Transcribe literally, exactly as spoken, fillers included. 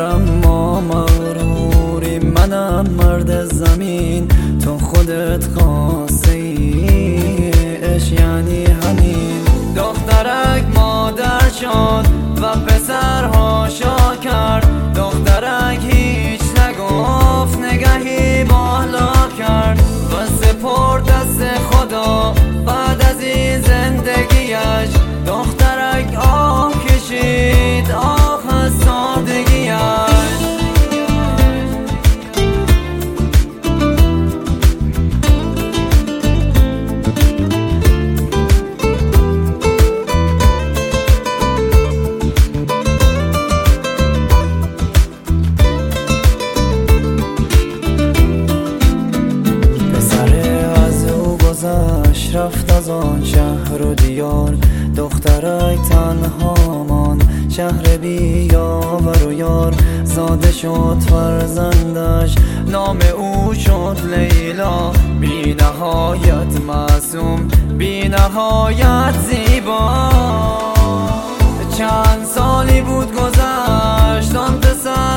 ما مغروری، منم مرد زمین تو خودت خواسته ای، عشق یعنی همین. دخترک مادر شد و پسرها شا کرد، دخترک هیچ نگفت نگهی بالا کرد و سپرد دست خدا بعد از این زندگیش. دخترک آه کشید آه از سادگیش. رفت از آن شهر و دیار، دخترک تنها ماند شهر بی یاور و یار. زاده شد فرزندش نام او شد لیلا، بی نهایت معصوم بی نهایت زیبا. چند سالی بود گذشت آن پسر